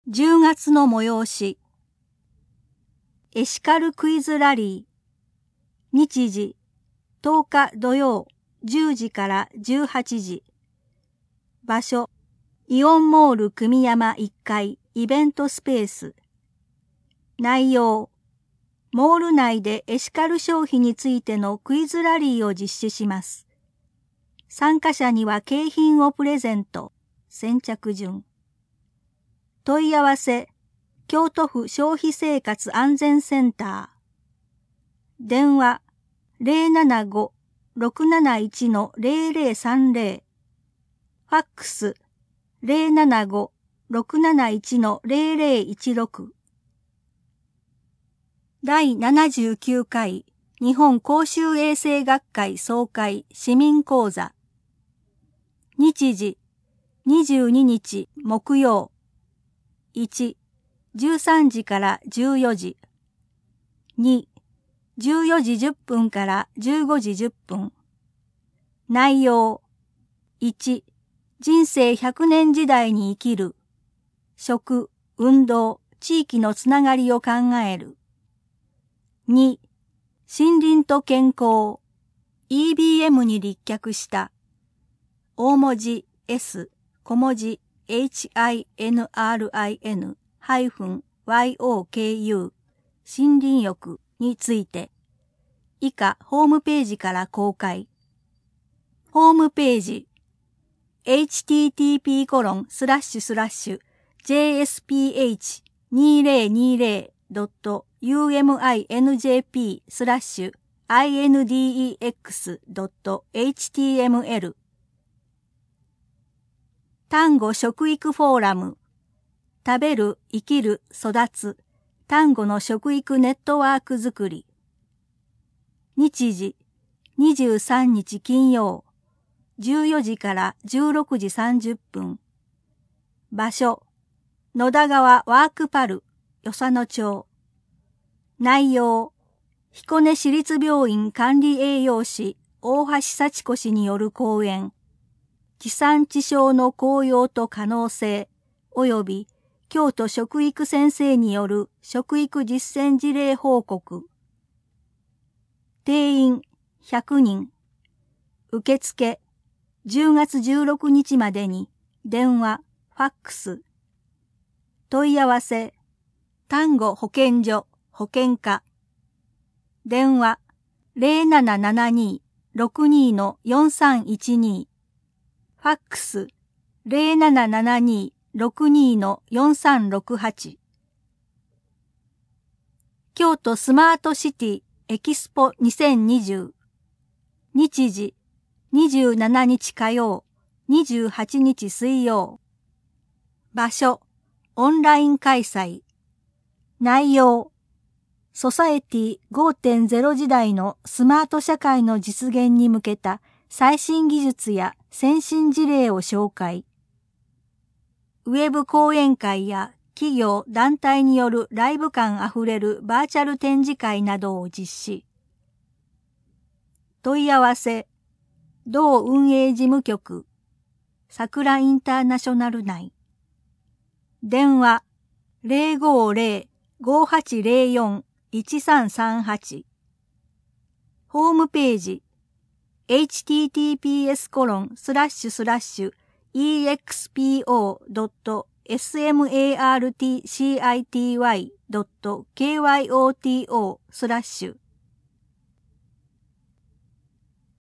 10月の催し。エシカルクイズラリー。日時、10日土曜10時から18時。場所、イオンモール久美山1階イベントスペース。内容、モール内でエシカル消費についてのクイズラリーを実施します。参加者には景品をプレゼント。先着順。問い合わせ、京都府消費生活安全センター。電話、075-671-0030。ファックス、075-671-0016。第79回日本公衆衛生学会総会市民講座。日時、22日木曜。1、13時から14時。2、14時10分から15時10分。内容。1、人生100年時代に生きる。食、運動、地域のつながりを考える。2、森林と健康。EBM に立脚した。大文字 S、小文字HINRIN-YOKU 森林浴について以下ホームページから公開。ホームページ http://jsph2020.uminjp/index.html 丹後食育フォーラム。食べる、生きる、育つ。丹後の食育ネットワークづくり。日時、23日金曜。14時から16時30分。場所、野田川ワークパル、与謝野町。内容、彦根市立病院管理栄養士、大橋幸子氏による講演。地産地消の効用と可能性、及び京都食育先生による食育実践事例報告。定員100人。受付10月16日までに電話、ファックス。問い合わせ、丹後保健所、保健課。電話0772-62-4312。ファックス 0772-62-4368。京都スマートシティエキスポ2020。日時27日火曜、28日水曜。場所、オンライン開催。内容、ソサエティ 5.0 時代のスマート社会の実現に向けた最新技術や先進事例を紹介。ウェブ講演会や企業・団体によるライブ感あふれるバーチャル展示会などを実施。問い合わせ、同運営事務局、桜インターナショナル内。電話050-5804-1338。ホームページhttps://expo.smartcity.kyoto/